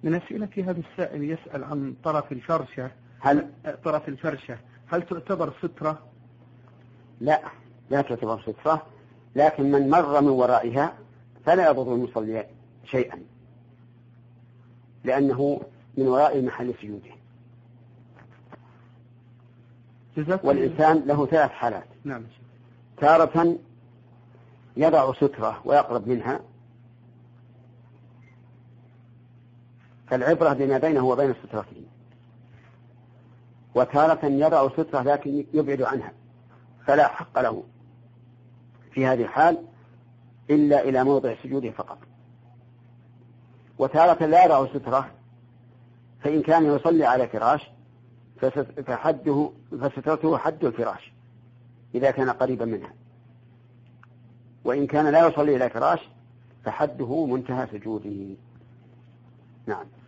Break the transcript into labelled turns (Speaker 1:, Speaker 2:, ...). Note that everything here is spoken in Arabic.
Speaker 1: من أسئلة هذا السائل يسأل عن طرف الفرشة. طرف الفرشة هل تعتبر سترة؟
Speaker 2: لا تعتبر سترة، لكن من مر من ورائها فلا يضر المصلي شيئا، لأنه من وراء محل سجوده. والإنسان له 3 حالات.
Speaker 1: نعم.
Speaker 2: تارة يضع سترة ويقرب منها، فالعبرة بما بينه وبين السترتين. وتارة يضع سترة لكن يبعد عنها، فلا حق له في هذه الحال إلا إلى موضع سجوده فقط. وتارة لا يضع سترة، فإن كان يصلي على فراش فسترته حد الفراش إذا كان قريبا منها، وإن كان لا يصلي إلى فراش فحده منتهى سجوده. نعم.